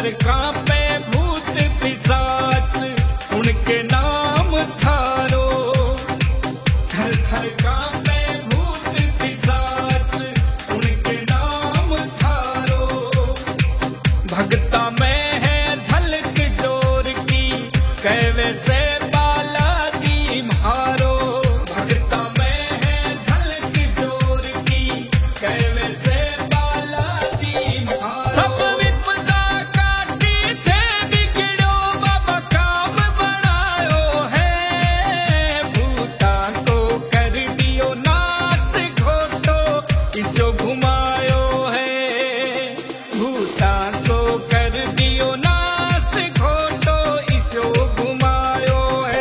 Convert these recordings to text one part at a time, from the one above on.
थर कांपे भूत पिशाच सुन के नाम थारो। थर थर कांपे भूत पिशाच सुन के नाम थारो। भगता में है झलक जोर की कहवे से बालाजी म्हारो। भगता में है झलक जोर की कहवे से बालाजी म्हारो। सब विपदा काटी थे बिगड़ो बाबा काम बनायो है। भूता को कर दियो नाश घोटो इसो घुमायो है। भूता को कर दियो नाश घोटो इसो घुमायो है।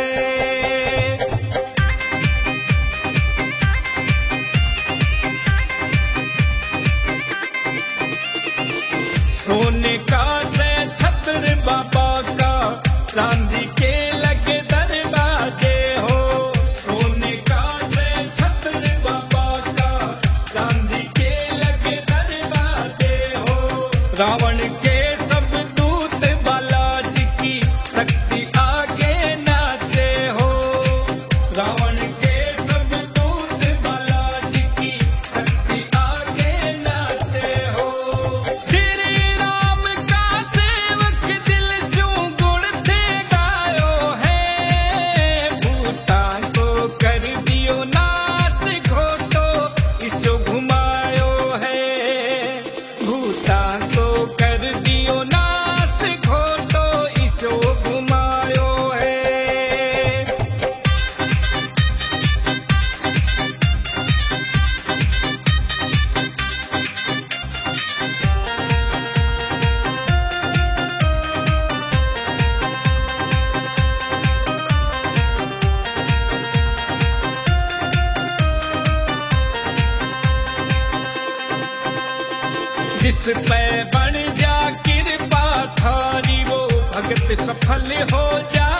सोने का से छत्र बाबा का चांदी के लगे दरवाजे हो। सोने का से छत्र बाबा का चांदी के लगे दरवाजे हो। रावण के सब दूत बालाजी की शक्ति आगे नाचे हो। रावण के सब दूत बालाजी की शक्ति आगे नाचे हो। श्री राम का सेवक दिल जो गुण थे गायो है। भूता को कर दियो नाश घोटो इसो घुमायो है। भूता को कर दियो नाश घोटो इसो घुमायो है। जिस पे बन जा कृपा थारी वो भगत सफल हो जा।